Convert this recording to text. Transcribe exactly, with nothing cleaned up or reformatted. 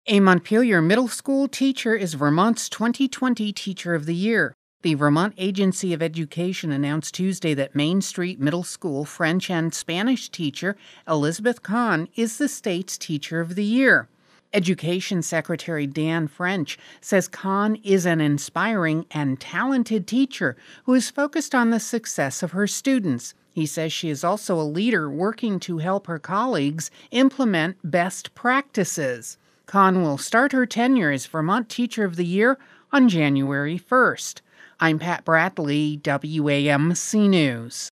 A Montpelier Middle School teacher is Vermont's twenty twenty Teacher of the Year. The Vermont Agency of Education announced Tuesday that Main Street Middle School French and Spanish teacher Elizabeth Kahn is the state's Teacher of the Year. Education Secretary Dan French says Kahn is an inspiring and talented teacher who is focused on the success of her students. He says she is also a leader working to help her colleagues implement best practices. Kahn will start her tenure as Vermont Teacher of the Year on January first. I'm Pat Bradley, W A M C News.